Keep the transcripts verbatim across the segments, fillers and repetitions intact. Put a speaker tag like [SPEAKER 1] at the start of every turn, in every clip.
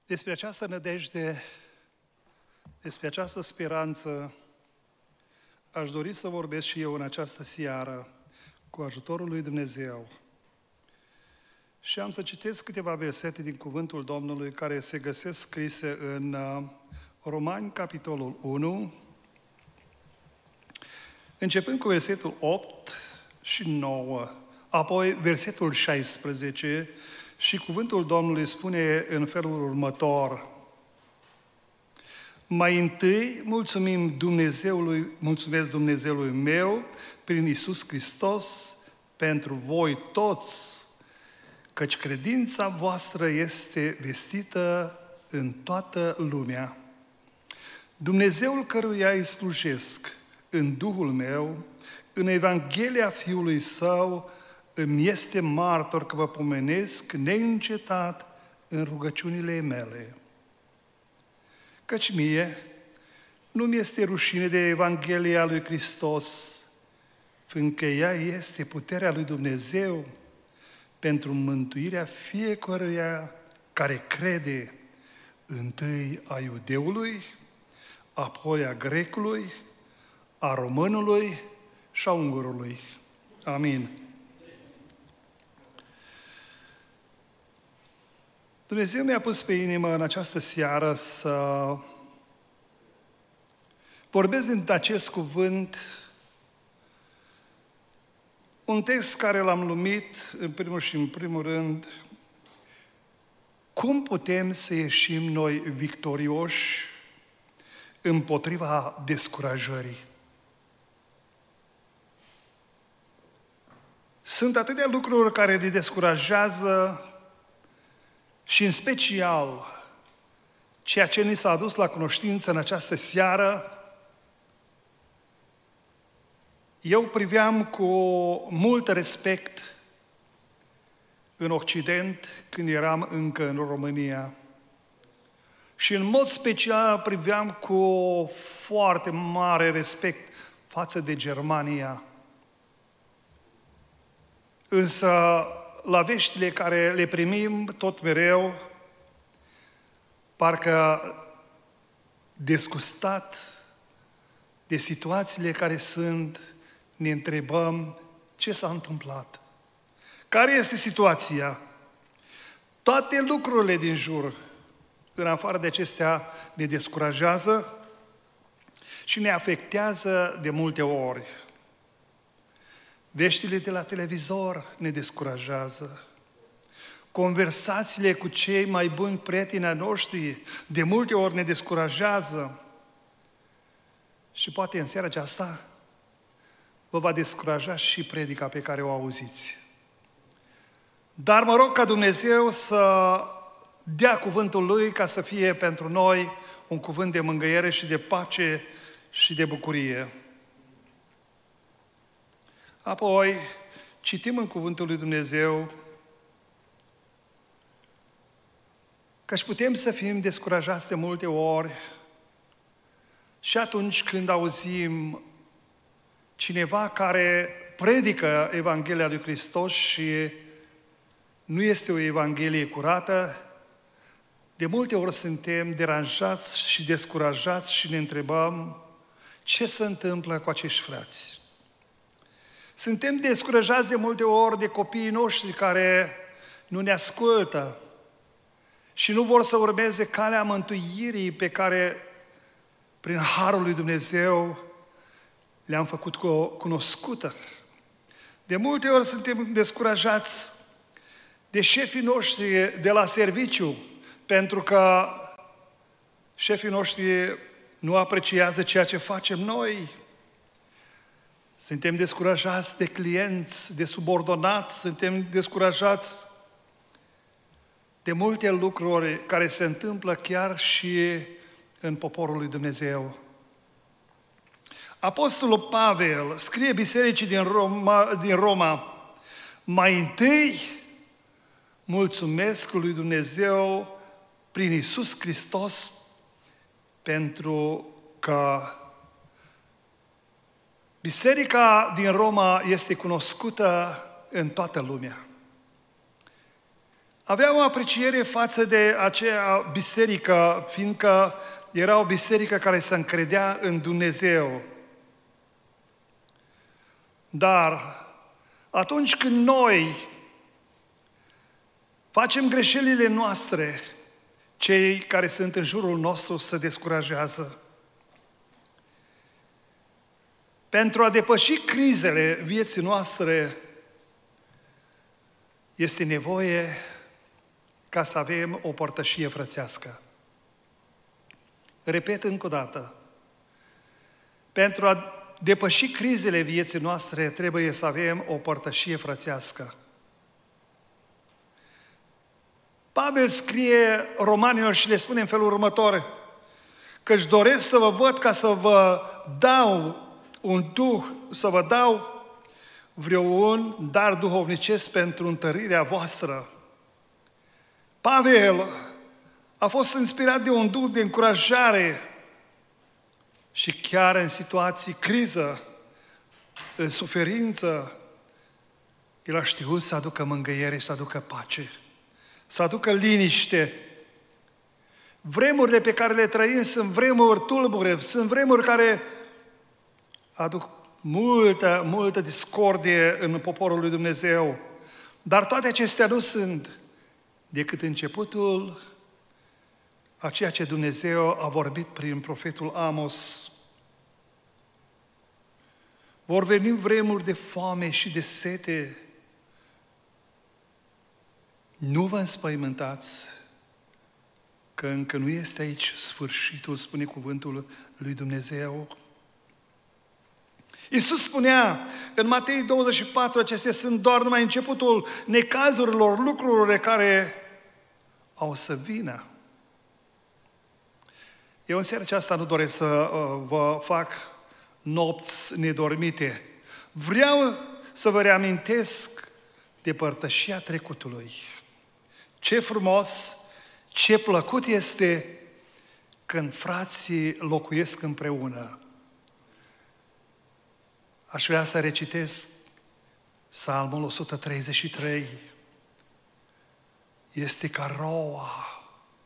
[SPEAKER 1] Despre această nădejde, despre această speranță, aș dori să vorbesc și eu în această seară, cu ajutorul lui Dumnezeu. Și am să citesc câteva versete din Cuvântul Domnului care se găsesc scrise în Romani, capitolul unu, începând cu versetul opt și nouă, apoi versetul șaisprezece, și Cuvântul Domnului spune în felul următor: Mai întâi mulțumim Dumnezeului, mulțumesc Dumnezeului meu prin Iisus Hristos pentru voi toți, căci credința voastră este vestită în toată lumea. Dumnezeul căruia îi slujesc în Duhul meu, în Evanghelia Fiului Său, îmi este martor că vă pomenesc neîncetat în rugăciunile mele. Căci mie nu mi este rușine de Evanghelia lui Hristos, fiindcă ea este puterea lui Dumnezeu pentru mântuirea fiecăruia care crede, întâi a iudeului, apoi a grecului, a românului și a ungurului. Amin. Dumnezeu mi-a pus pe inimă în această seară să vorbesc din acest cuvânt, un text care l-am numit, în primul și în primul rând, cum putem să ieșim noi victorioși împotriva descurajării. Sunt atâtea lucruri care ne descurajează și în special ceea ce ni s-a adus la cunoștință în această seară. Eu priveam cu mult respect în Occident când eram încă în România. Și în mod special priveam cu foarte mare respect față de Germania. Însă, la veștile care le primim tot mereu, parcă disgustat de situațiile care sunt, ne întrebăm ce s-a întâmplat. Care este situația? Toate lucrurile din jur, în afară de acestea, ne descurajează și ne afectează de multe ori. Veștile de la televizor ne descurajează. Conversațiile cu cei mai buni prieteni ai noștri de multe ori ne descurajează. Și poate în seara aceasta vă va descuraja și predica pe care o auziți. Dar mă rog ca Dumnezeu să dea cuvântul Lui ca să fie pentru noi un cuvânt de mângâiere și de pace și de bucurie. Apoi, citim în Cuvântul lui Dumnezeu că putem să fim descurajați de multe ori și atunci când auzim cineva care predică Evanghelia lui Hristos și nu este o Evanghelie curată, de multe ori suntem deranjați și descurajați și ne întrebăm ce se întâmplă cu acești frați. Suntem descurajați de multe ori de copiii noștri care nu ne ascultă și nu vor să urmeze calea mântuirii pe care, prin harul lui Dumnezeu, le-am făcut cunoscută. De multe ori suntem descurajați de șefii noștri de la serviciu, pentru că șefii noștri nu apreciază ceea ce facem noi. Suntem descurajați de clienți, de subordonați, suntem descurajați de multe lucruri care se întâmplă chiar și în poporul lui Dumnezeu. Apostolul Pavel scrie bisericii din Roma, din Roma: mai întâi mulțumesc lui Dumnezeu prin Iisus Hristos pentru că biserica din Roma este cunoscută în toată lumea. Avea o apreciere față de acea biserică, fiindcă era o biserică care se încredea în Dumnezeu. Dar atunci când noi facem greșelile noastre, cei care sunt în jurul nostru se descurajează. Pentru a depăși crizele vieții noastre, este nevoie ca să avem o părtășie frățească. Repet încă o dată, pentru a depăși crizele vieții noastre, trebuie să avem o părtășie frățească. Pavel scrie romanilor și le spune în felul următor, că își doresc să vă văd ca să vă dau un duh, să vă dau vreun dar duhovnicesc pentru întărirea voastră. Pavel a fost inspirat de un duh de încurajare și chiar în situații criză, în suferință, el a știut să aducă mângâiere, să aducă pace, să aducă liniște. Vremurile pe care le trăim sunt vremuri tulbure, sunt vremuri care aduc multă, multă discordie în poporul lui Dumnezeu. Dar toate acestea nu sunt decât începutul a ceea ce Dumnezeu a vorbit prin profetul Amos. Vor veni vremuri de foame și de sete. Nu vă înspăimântați, că încă nu este aici sfârșitul, spune cuvântul lui Dumnezeu. Iisus spunea în Matei douăzeci și patru, acestea sunt doar numai începutul necazurilor, lucrurile care au să vină. Eu în seara aceasta nu doresc să uh, vă fac nopți nedormite. Vreau să vă reamintesc de părtășia trecutului. Ce frumos, ce plăcut este când frații locuiesc împreună. Aș vrea să recitesc Psalmul o sută treizeci și trei. Este ca roa.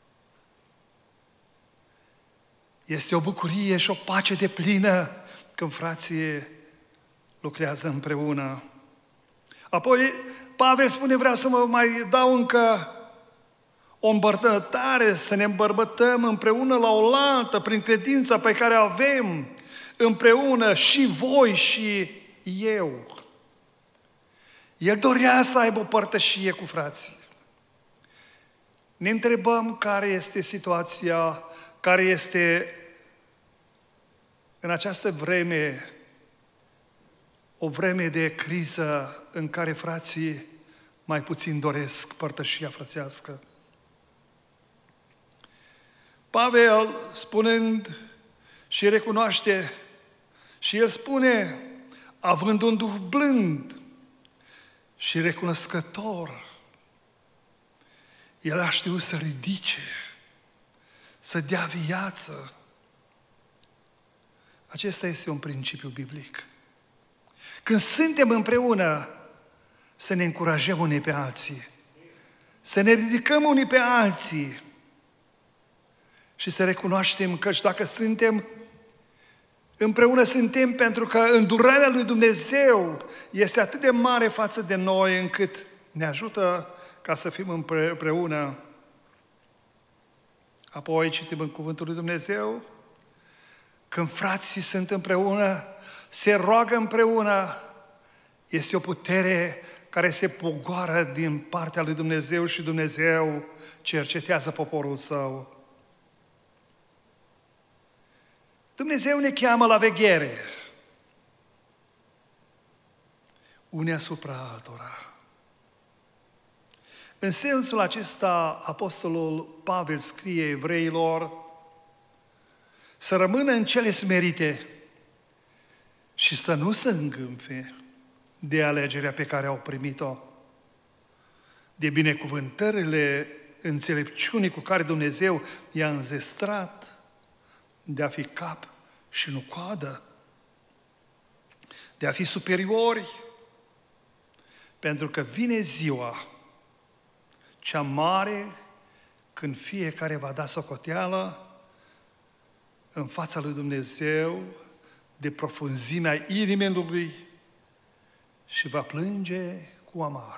[SPEAKER 1] Este o bucurie și o pace deplină când frații lucrează împreună. Apoi Pavel spune, vreau să mă mai dau încă o îmbărbătare, să ne îmbărbătăm împreună la oaltă, prin credința pe care o avem împreună și voi și eu. El dorea să aibă o părtășie cu frații. Ne întrebăm care este situația, care este în această vreme, o vreme de criză în care frații mai puțin doresc părtășia frățească. Pavel, spunând și recunoaște, și el spune, având un duh blând și recunoscător, el a știut să ridice, să dea viață. Acesta este un principiu biblic. Când suntem împreună, să ne încurajăm unii pe alții, să ne ridicăm unii pe alții și să recunoaștem că dacă suntem împreună, suntem pentru că îndurarea lui Dumnezeu este atât de mare față de noi încât ne ajută ca să fim împreună. Apoi citim în cuvântul lui Dumnezeu, când frații sunt împreună, se roagă împreună, este o putere care se pogoară din partea lui Dumnezeu și Dumnezeu cercetează poporul său. Dumnezeu ne cheamă la veghere, unii asupra altora. În sensul acesta, apostolul Pavel scrie evreilor să rămână în cele smerite și să nu se îngânfe de alegerea pe care au primit-o, de binecuvântările înțelepciunii cu care Dumnezeu i-a înzestrat, de a fi cap și nu coadă, de a fi superiori, pentru că vine ziua, cea mare, când fiecare va da socoteală în fața lui Dumnezeu de profunzimea inimii lui și va plânge cu amar.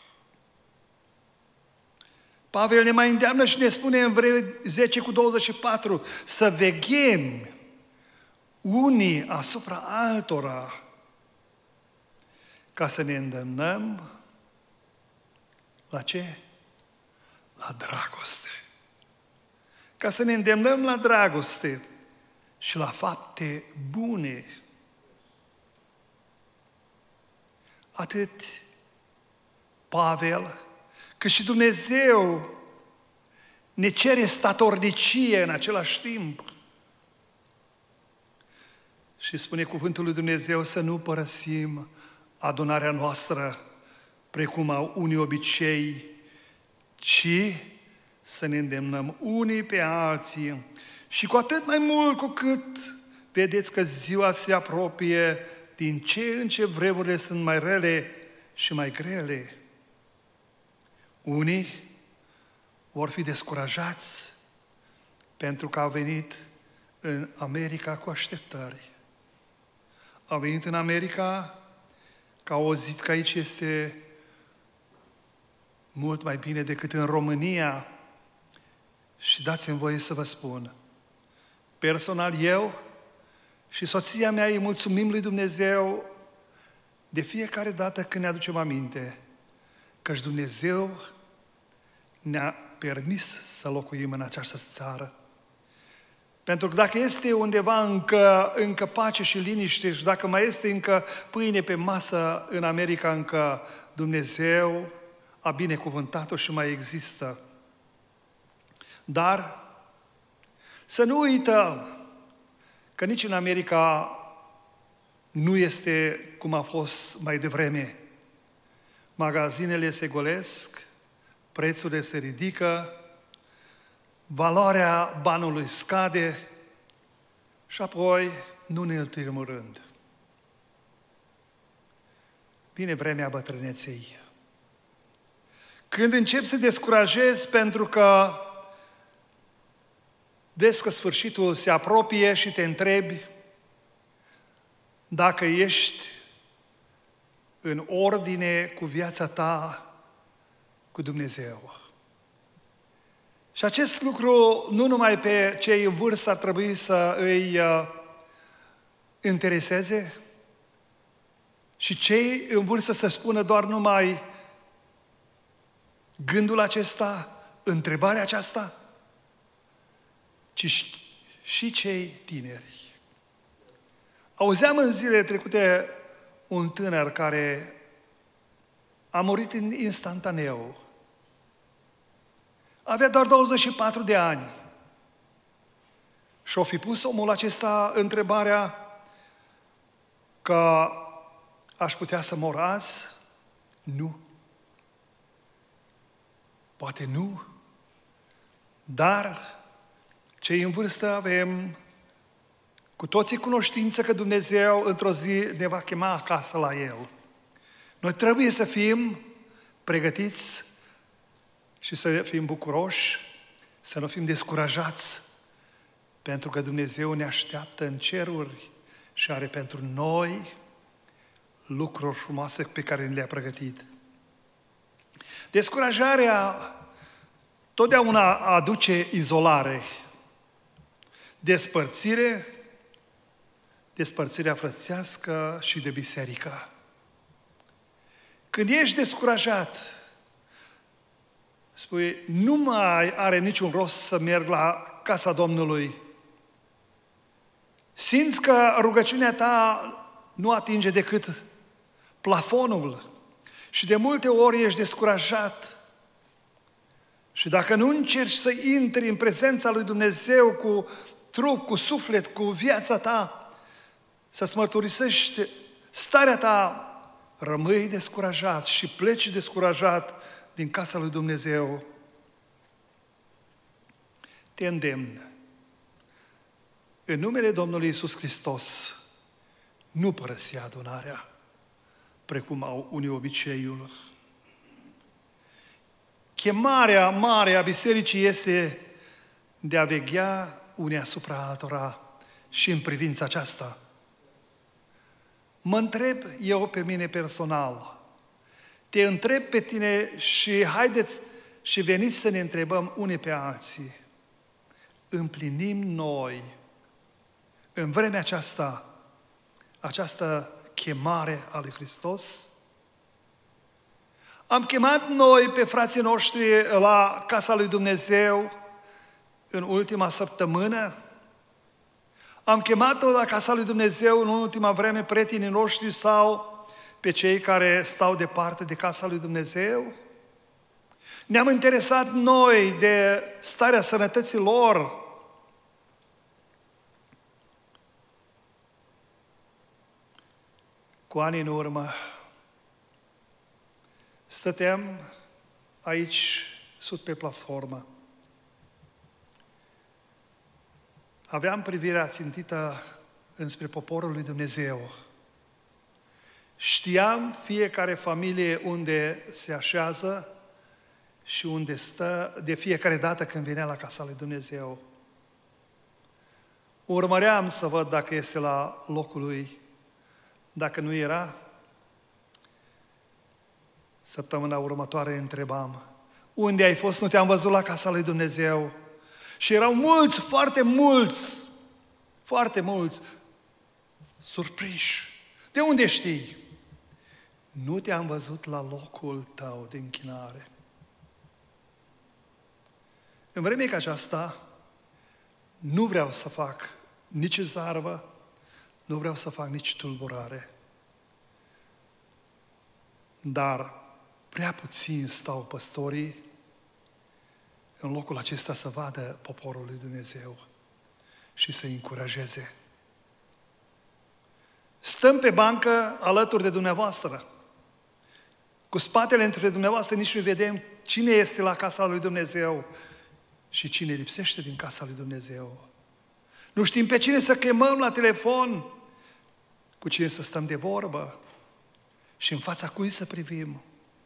[SPEAKER 1] Pavel ne mai îndeamnă și ne spune în Evrei zece cu douăzeci și patru să veghem unii asupra altora ca să ne îndemnăm la ce? La dragoste. Ca să ne îndemnăm la dragoste și la fapte bune. Atât Pavel, cât și Dumnezeu ne cere statornicie în același timp. Și spune cuvântul lui Dumnezeu să nu părăsim adunarea noastră precum au unii obicei, ci să ne îndemnăm unii pe alții și cu atât mai mult cu cât vedeți că ziua se apropie, din ce în ce vremurile sunt mai rele și mai grele. Unii vor fi descurajați pentru că au venit în America cu așteptări. Au venit în America că au auzit că aici este mult mai bine decât în România. Și dați-mi voie să vă spun, personal eu și soția mea îi mulțumim lui Dumnezeu de fiecare dată când ne aducem aminte căci Dumnezeu ne-a permis să locuim în această țară. Pentru că dacă este undeva încă, încă pace și liniște și dacă mai este încă pâine pe masă în America, încă Dumnezeu a binecuvântat-o și mai există. Dar să nu uităm că nici în America nu este cum a fost mai devreme. Magazinele se golesc, prețurile se ridică, valoarea banului scade și apoi, nu în ultimul rând, vine vremea bătrâneței. Când începi să descurajezi pentru că vezi că sfârșitul se apropie și te întrebi dacă ești în ordine cu viața ta cu Dumnezeu. Și acest lucru nu numai pe cei în vârstă ar trebui să îi uh, intereseze, și cei în vârstă să spună doar numai gândul acesta, întrebarea aceasta, ci și cei tineri. Auzeam în zilele trecute un tânăr care a murit instantaneu. Avea doar douăzeci și patru de ani. Și-o fi pus omul acesta întrebarea că aș putea să mor azi? Nu. Poate nu. Dar cei în vârstă avem cu toții cunoștință că Dumnezeu într-o zi ne va chema acasă la El. Noi trebuie să fim pregătiți și să fim bucuroși, să nu fim descurajați, pentru că Dumnezeu ne așteaptă în ceruri și are pentru noi lucruri frumoase pe care le-a pregătit. Descurajarea totdeauna aduce izolare, despărțire, despărțirea frățească și de biserică. Când ești descurajat, spui, nu mai are niciun rost să merg la casa Domnului. Simți că rugăciunea ta nu atinge decât plafonul și de multe ori ești descurajat. Și dacă nu încerci să intri în prezența lui Dumnezeu cu trup, cu suflet, cu viața ta, să-ți mărturisești starea ta, rămâi descurajat și pleci descurajat din casa lui Dumnezeu. Te îndemn, în numele Domnului Iisus Hristos, nu părăsi adunarea, precum au unii obiceiul. chemarea mare a bisericii este de a veghea unii asupra altora și în privința aceasta. Mă întreb eu pe mine personal, te întreb pe tine și haideți și veniți să ne întrebăm unii pe alții. Împlinim noi în vremea aceasta această chemare a lui Hristos? Am chemat noi pe frații noștri la casa lui Dumnezeu în ultima săptămână? Am chemat-o la casa lui Dumnezeu în ultima vreme prietenii noștri sau pe cei care stau departe de casa lui Dumnezeu? Ne-am interesat noi de starea sănătății lor? Cu ani în urmă, stăteam aici, sus pe platformă. Aveam privirea țintită înspre poporul lui Dumnezeu. Știam fiecare familie unde se așează și unde stă de fiecare dată când venea la casa lui Dumnezeu. Urmăream să văd dacă este la locul lui. Dacă nu era, săptămâna următoare întrebam, unde ai fost? Nu te-am văzut la casa lui Dumnezeu. Și erau mulți, foarte mulți, foarte mulți, surprinși. De unde știi? Nu te-am văzut la locul tău de închinare. În vremea ca aceasta, nu vreau să fac nici zarvă, nu vreau să fac nici tulburare. Dar prea puțin stau păstorii în locul acesta să vadă poporul lui Dumnezeu și să-i încurajeze. Stăm pe bancă alături de dumneavoastră. Cu spatele între dumneavoastră nici nu vedem cine este la casa lui Dumnezeu și cine lipsește din casa lui Dumnezeu. Nu știm pe cine să chemăm la telefon, cu cine să stăm de vorbă și în fața cui să privim.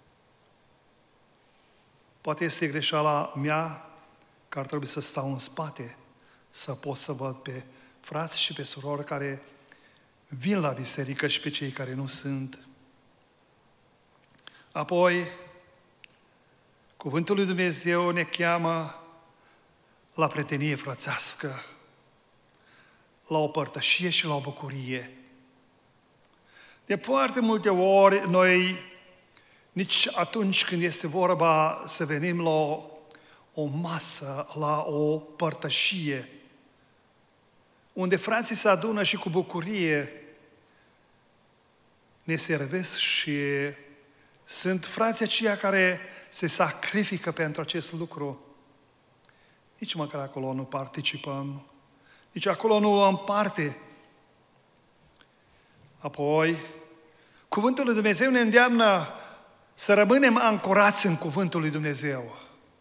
[SPEAKER 1] Poate este greșeala mea că ar trebui să stau în spate, să pot să văd pe frați și pe surori care vin la biserică și pe cei care nu sunt. Apoi, cuvântul lui Dumnezeu ne cheamă la prietenie frățească, la o părtășie și la o bucurie. De foarte multe ori, noi, nici atunci când este vorba să venim la o, o masă, la o părtășie, unde frații se adună și cu bucurie ne servesc și sunt frații aceia care se sacrifică pentru acest lucru. Nici măcar acolo nu participăm, nici acolo nu luăm parte. Apoi, cuvântul lui Dumnezeu ne îndeamnă să rămânem ancorați în cuvântul lui Dumnezeu.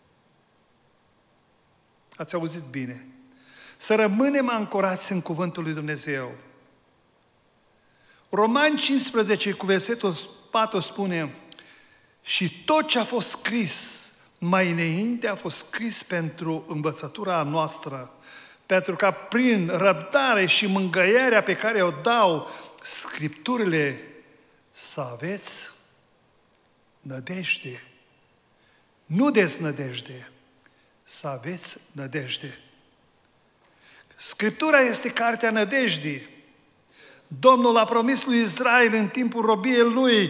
[SPEAKER 1] Ați auzit bine. Să rămânem ancorați în cuvântul lui Dumnezeu. Romani cincisprezece, cu versetul patru spune: și tot ce a fost scris mai înainte a fost scris pentru învățătura noastră, pentru ca prin răbdare și mângâierea pe care o dau Scripturile să aveți nădejde. Nu deznădejde, să aveți nădejde. Scriptura este cartea nădejdii. Domnul a promis lui Israel în timpul robiei lui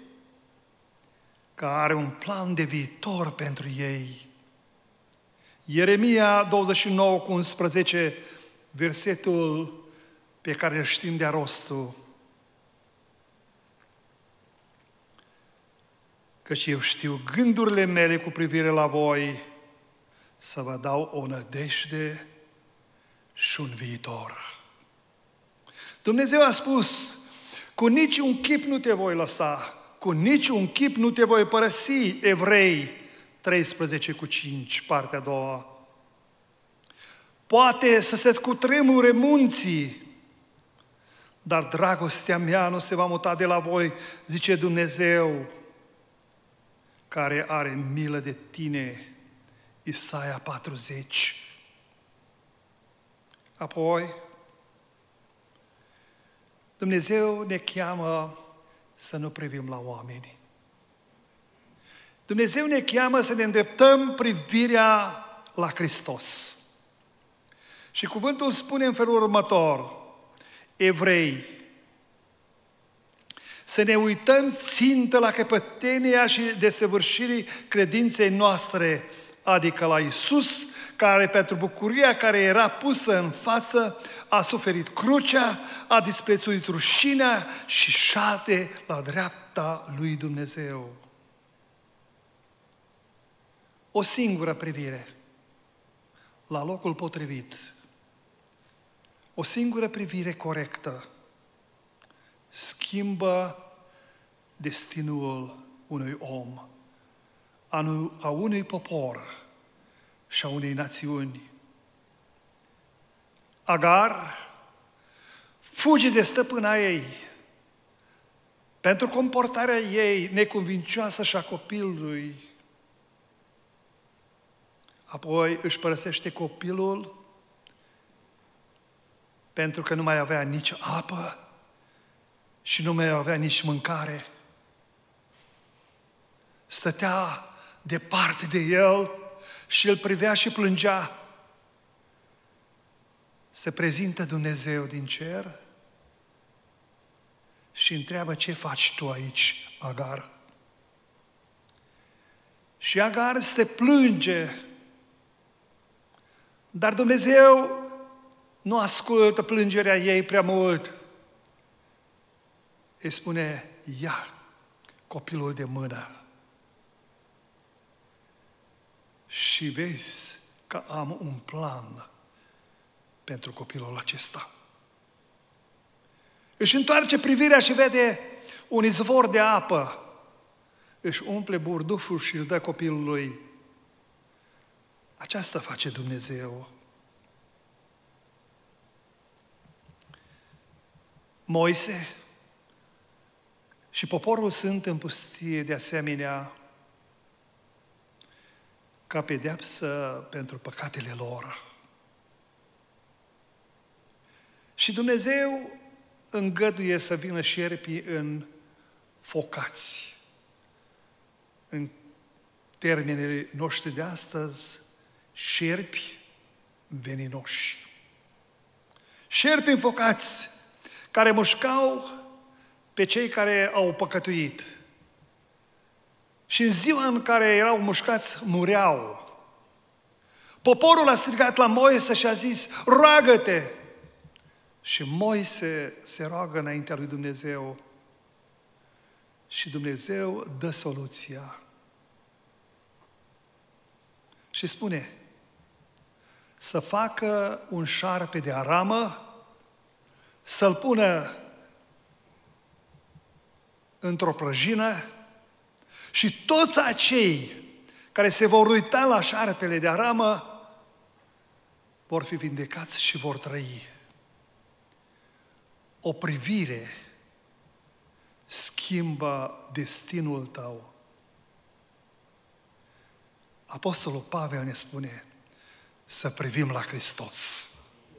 [SPEAKER 1] că are un plan de viitor pentru ei. Ieremia douăzeci și nouă cu unsprezece, versetul pe care îl știm de-a rostul. Căci eu știu gândurile mele cu privire la voi, să vă dau o nădejde și un viitor. Dumnezeu a spus: cu niciun chip nu te voi lăsa, cu niciun chip nu te voi părăsi, Evrei treisprezece cu cinci, partea a doua. Poate să se cutremure munții, dar dragostea mea nu se va muta de la voi, zice Dumnezeu, care are milă de tine. Isaia patruzeci. Apoi, Dumnezeu ne cheamă să nu privim la oameni. Dumnezeu ne cheamă să ne îndreptăm privirea la Hristos. Și cuvântul spune în felul următor, Evrei, să ne uităm țintă la căpătenia și desăvârșirii credinței noastre, adică la Iisus, care pentru bucuria care era pusă în față a suferit crucea, a disprețuit rușinea și șade la dreapta lui Dumnezeu. O singură privire la locul potrivit, o singură privire corectă schimbă destinul unui om, a unui popor și a unei națiuni. Agar fuge de stăpâna ei pentru comportarea ei neconvincioasă și a copilului. Apoi își părăsește copilul pentru că nu mai avea nici apă și nu mai avea nici mâncare. Stătea departe de el și îl privea și plângea. Se prezintă Dumnezeu din cer și întreabă, ce faci tu aici, Agar? Și Agar se plânge, dar Dumnezeu nu ascultă plângerea ei prea mult. Îi spune, ia copilul de mână și vezi că am un plan pentru copilul acesta. Își întoarce privirea și vede un izvor de apă. Își umple burduful și îl dă copilului. Aceasta face Dumnezeu. Moise și poporul sunt în pustie de asemenea ca pedeapsă pentru păcatele lor. Și Dumnezeu îngăduie să vină șerpii în focați. În termenele noștri de astăzi, șerpi veninoși. Șerpi înfocați care mușcau pe cei care au păcătuit. Și în ziua în care erau mușcați, mureau. Poporul a strigat la Moise și a zis, roagă-te! Și Moise se roagă înaintea lui Dumnezeu și Dumnezeu dă soluția. Și spune, să facă un șarpe de aramă, să-l pună într-o prăjină și toți acei care se vor uita la șarpele de aramă vor fi vindecați și vor trăi. O privire schimbă destinul tău. Apostolul Pavel ne spune să privim la Hristos.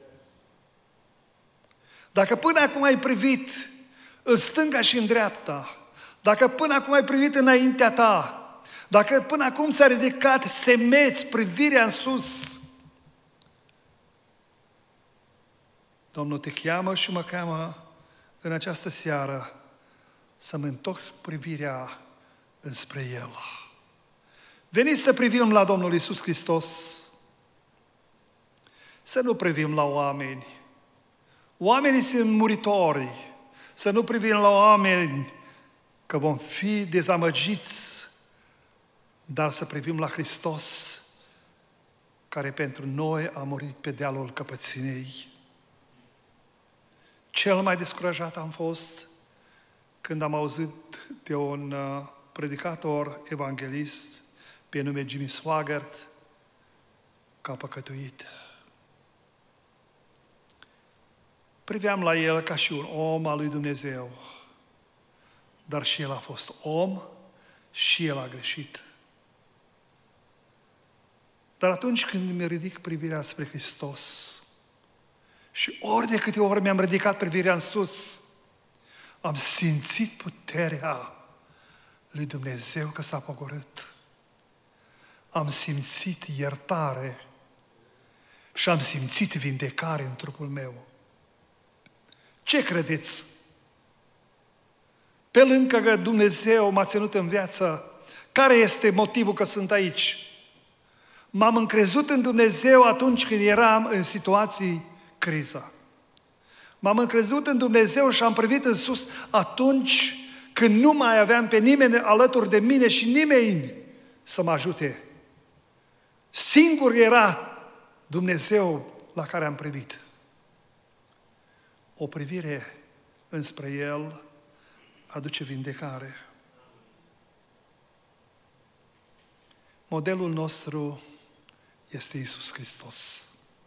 [SPEAKER 1] Dacă până acum ai privit în stânga și în dreapta, dacă până acum ai privit înaintea ta, dacă până acum ți-a ridicat semeț privirea în sus, Domnul te cheamă și mă cheamă în această seară să-mi întorc privirea înspre El. Veniți să privim la Domnul Iisus Hristos, să nu privim la oameni. Oamenii sunt muritori, să nu privim la oameni că vom fi dezamăgiți, dar să privim la Hristos, care pentru noi a murit pe dealul căpățânei. Cel mai descurajat am fost când am auzit de un predicator evanghelist pe nume Jimmy Swaggart că a păcătuit. Priveam la el ca și un om al lui Dumnezeu, dar și el a fost om și el a greșit. Dar atunci când mi ridic privirea spre Hristos și ori de câte ori mi-am ridicat privirea în sus, am simțit puterea lui Dumnezeu că s-a pogorât. Am simțit iertare și am simțit vindecare în trupul meu. Ce credeți? Pe lângă că Dumnezeu m-a ținut în viață, care este motivul că sunt aici? M-am încrezut în Dumnezeu atunci când eram în situații criza. M-am încrezut în Dumnezeu și am privit în sus atunci când nu mai aveam pe nimeni alături de mine și nimeni să mă ajute. Singur era Dumnezeu la care am privit. O privire înspre El aduce vindecare. Modelul nostru este Iisus Hristos.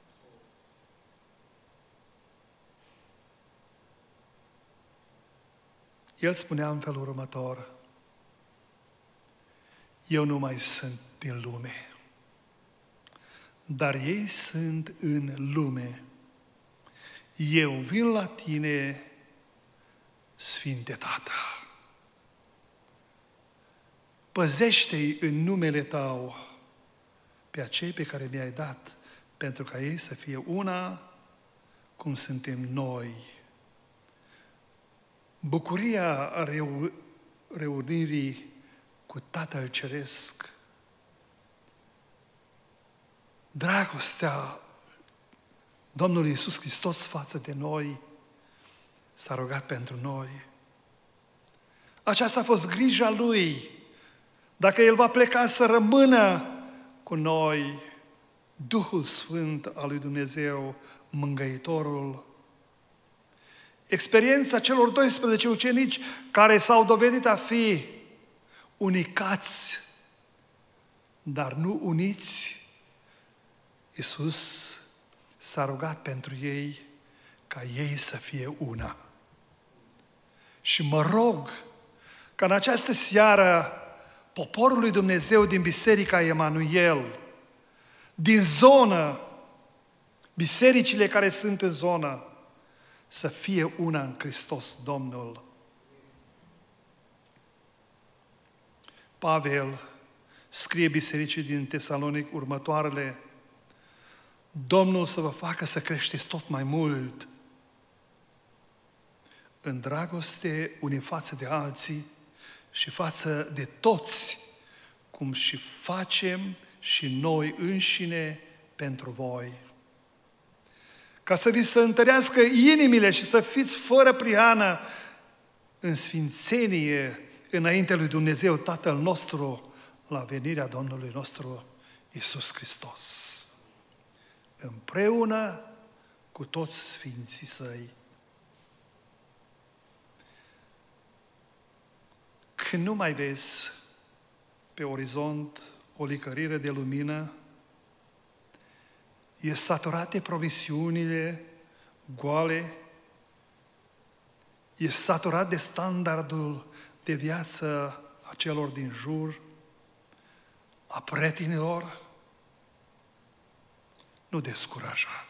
[SPEAKER 1] El spunea în felul următor: eu nu mai sunt din lume, dar ei sunt în lume. Eu vin la tine, Sfinte Tată. Păzește-i în numele Tău pe acei pe care mi-ai dat, pentru ca ei să fie una cum suntem noi. Bucuria reu- reunirii cu Tatăl Ceresc, dragostea Domnului Iisus Hristos față de noi, s-a rugat pentru noi. Aceasta a fost grija Lui. Dacă El va pleca, să rămână cu noi Duhul Sfânt al lui Dumnezeu, Mângâitorul. Experiența celor doisprezece ucenici care s-au dovedit a fi unicați, dar nu uniți, Iisus s-a rugat pentru ei ca ei să fie una. Și mă rog ca în această seară poporul lui Dumnezeu din Biserica Emanuel, din zonă, bisericile care sunt în zonă, să fie una în Hristos Domnul. Pavel scrie bisericii din Tesalonic următoarele: Domnul să vă facă să creșteți tot mai mult în dragoste unii față de alții și față de toți, cum și facem și noi înșine pentru voi. Ca să vi se întărească inimile și să fiți fără prihană în sfințenie înaintea lui Dumnezeu Tatăl nostru la venirea Domnului nostru Iisus Hristos. Împreună cu toți sfinții Săi. Când nu mai vezi pe orizont o licărire de lumină, e saturat de promisiunile goale, e saturat de standardul de viață a celor din jur, a prietenilor, nu descuraja.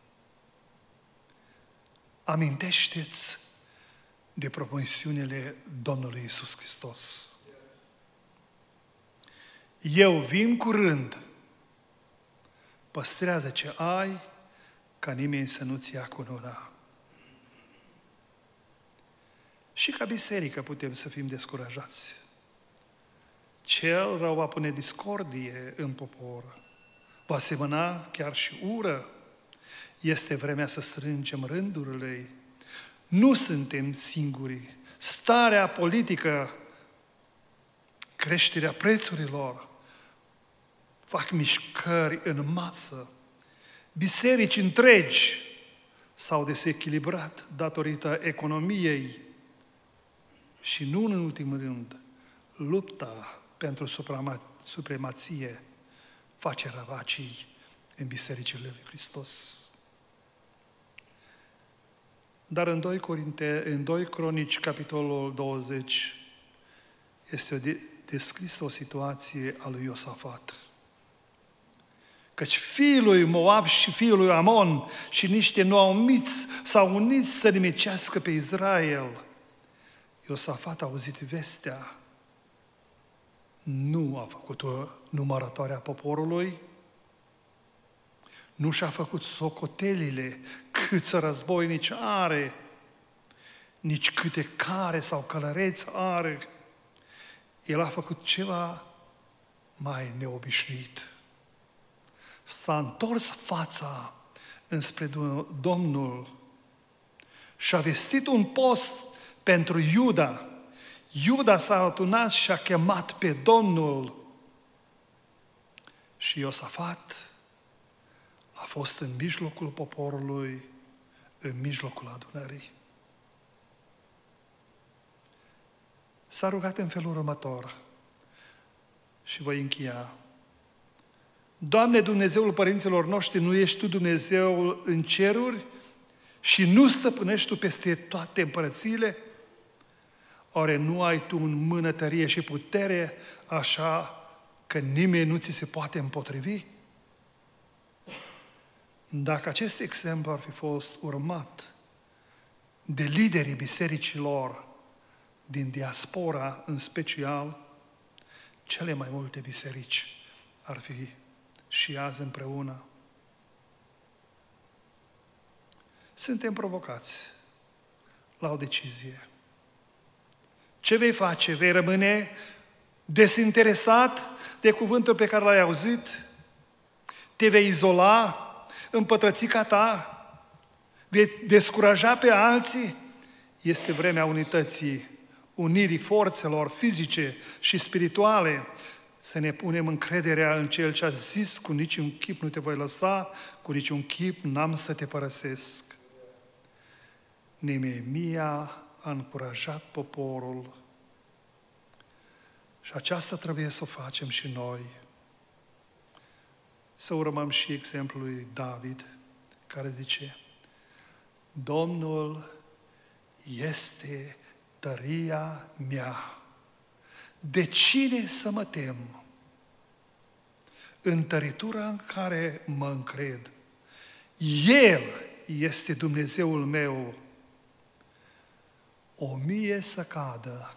[SPEAKER 1] Amintește-ți de promisiunile Domnului Iisus Hristos. Eu vin curând, păstrează ce ai, ca nimeni să nu-ți ia cununa. Și ca biserică putem să fim descurajați. Cel rău va pune discordie în popor, va semăna chiar și ură. Este vremea să strângem rândurile. Nu suntem singuri. Starea politică, creșterea prețurilor, fac mișcări în masă. Biserici întregi s-au desechilibrat datorită economiei și nu în ultimul rând, lupta pentru supremație face ravagii în bisericile lui Hristos. Dar în doi Corinte, în doi Cronici, capitolul douăzeci, este o descris o situație a lui Iosafat. Căci fiul lui Moab și fiul lui Amon și niște noaumiți s-au unit să nimicească pe Israel. Iosafat a auzit vestea, nu a făcut o numărătoare a poporului, nu și-a făcut socotelile câți războinici are, nici câte care sau călăreți are. El a făcut ceva mai neobișnuit. S-a întors fața înspre Domnul și a vestit un post pentru Iuda. Iuda s-a adunat și a chemat pe Domnul. Și Iosafat a fost în mijlocul poporului, în mijlocul adunării. S-a rugat în felul următor și voi încheia. Doamne, Dumnezeul părinților noștri, nu ești Tu Dumnezeul în ceruri și nu stăpânești Tu peste toate împărățiile? Oare nu ai Tu în mână tărie și putere, așa că nimeni nu ți se poate împotrivi? Dacă acest exemplu ar fi fost urmat de liderii bisericilor din diaspora, în special, cele mai multe biserici ar fi și azi împreună. Suntem provocați la o decizie. Ce vei face? Vei rămâne desinteresat de cuvântul pe care l-ai auzit? Te vei izola în pătrățica ta? Vei descuraja pe alții? Este vremea unității, unirii forțelor fizice și spirituale, să ne punem încrederea în Cel ce a zis, cu niciun chip nu te voi lăsa, cu niciun chip n-am să te părăsesc. Neemia a încurajat poporul și aceasta trebuie să o facem și noi. Să urmăm și exemplul lui David, care zice, Domnul este tăria mea. De cine să mă tem? În tăritura în care mă încred. El este Dumnezeul meu. O mie să cadă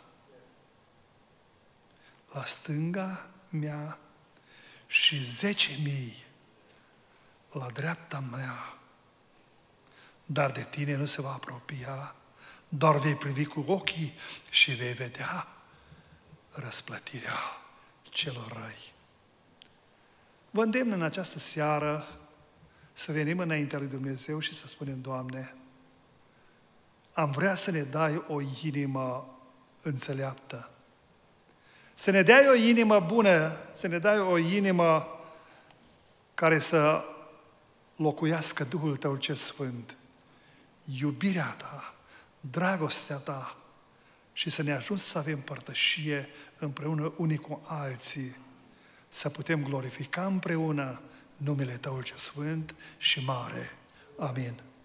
[SPEAKER 1] la stânga mea și zece mii la dreapta mea, dar de tine nu se va apropia, doar vei privi cu ochii și vei vedea răsplătirea celor răi. Vă îndemn în această seară să venim înaintea lui Dumnezeu și să spunem, Doamne, am vrea să ne dai o inimă înțeleaptă, să ne dai o inimă bună, să ne dai o inimă care să locuiască Duhul Tău ce Sfânt, iubirea Ta, dragostea Ta și să ne ajut să avem părtășie împreună unii cu alții, să putem glorifica împreună numele Tău ce Sfânt și mare. Amin.